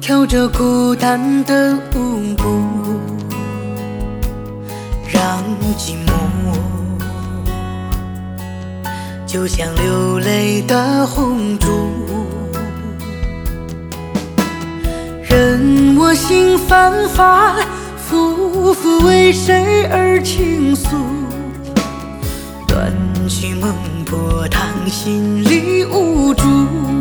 跳着孤单的舞步，让寂寞就像流泪的红烛，任我心翻翻复复为谁而倾诉，断续梦破烫心里无助。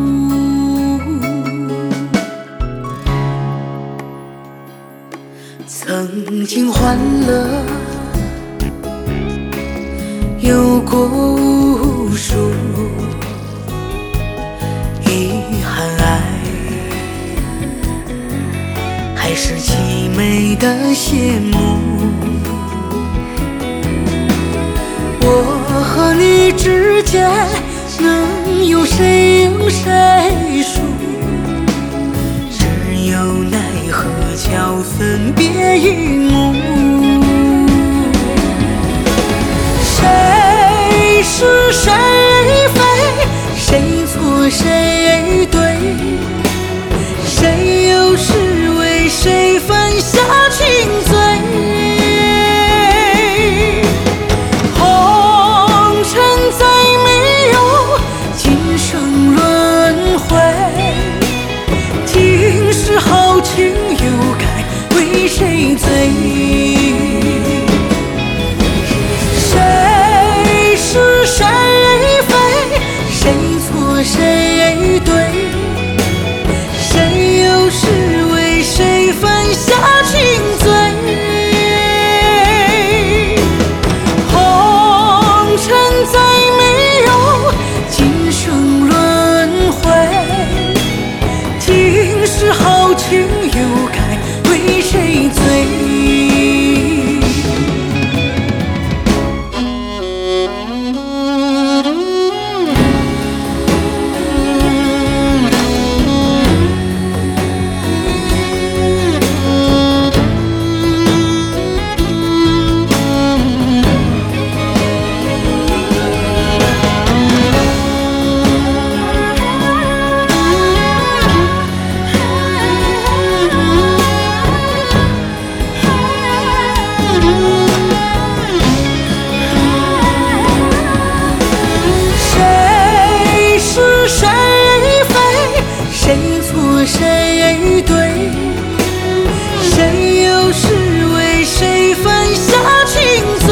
曾经欢乐有过无数，遗憾爱还是凄美的谢幕。我和你之间能有谁赢谁输，只有奈何桥分别一幕。谁是谁非，谁错谁对，谁又是为谁犯下情罪。红尘再没有今生轮回，今世豪情又该为谁醉？谁是谁非，谁错谁对，谁又是为谁犯下情罪？红尘再没有今生轮回，今世豪情又该为谁醉？谁是谁非，谁错谁对，谁又是为谁犯下情罪？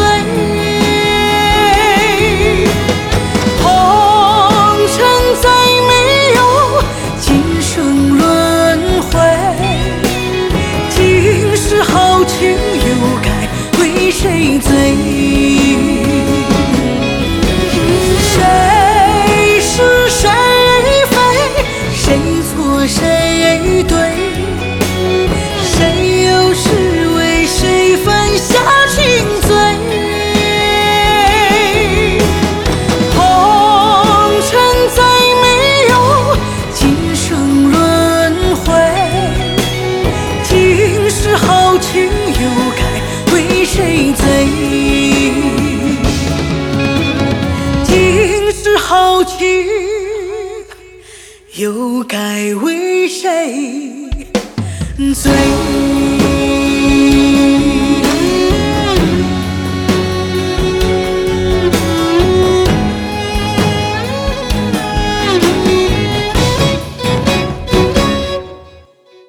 红尘再没有今生轮回，今世豪情又该为谁醉？谁是谁非，谁错谁对，谁又是为谁犯下情罪？红尘再没有今生轮回，今世豪情又该为谁醉？今世豪情又该为谁醉？